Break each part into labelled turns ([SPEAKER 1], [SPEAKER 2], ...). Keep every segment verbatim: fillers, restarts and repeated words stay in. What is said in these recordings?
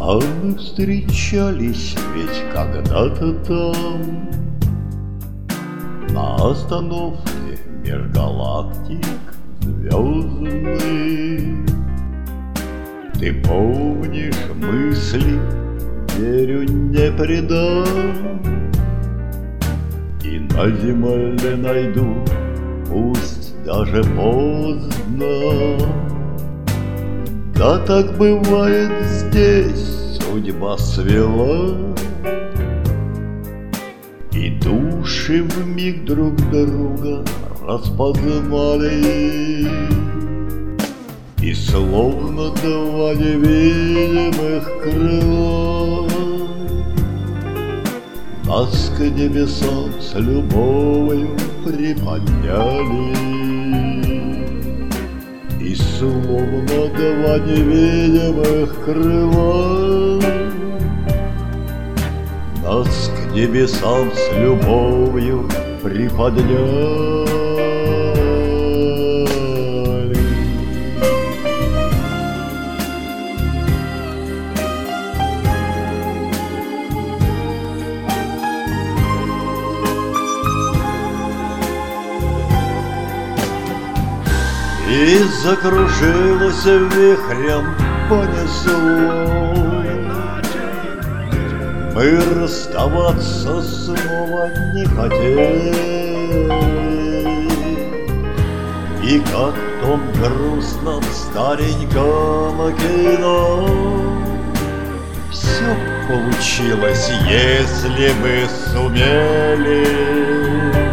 [SPEAKER 1] А мы встречались ведь когда-то там, на остановке межгалактик звездных. Ты помнишь мысли, верю, не предам, и на земле найду, пусть даже поздно. Да так бывает здесь, судьба свела, и души вмиг друг друга распознали, и словно два невидимых крыла нас к небесам с любовью приподняли. И словно два невидимых крыла нас к небесам с любовью приподняли. И закружилось вихрем, понесло. Мы расставаться снова не хотели, и как в том грустном стареньком кино все получилось, если бы сумели.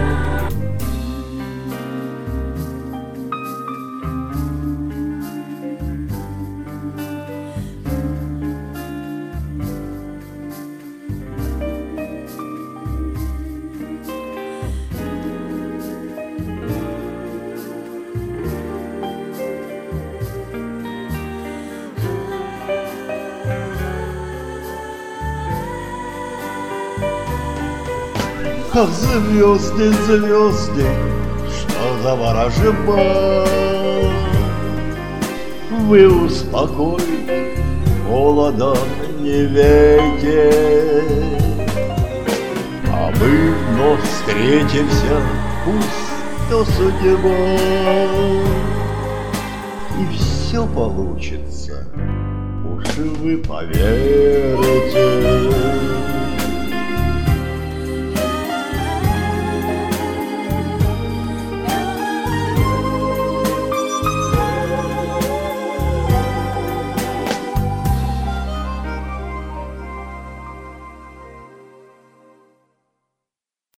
[SPEAKER 1] Ах, звезды, звезды, что заворожено, вы успокойтесь, холодом не вейте, а мы вновь встретимся, пусть то судьба, и все получится, уж вы поверите.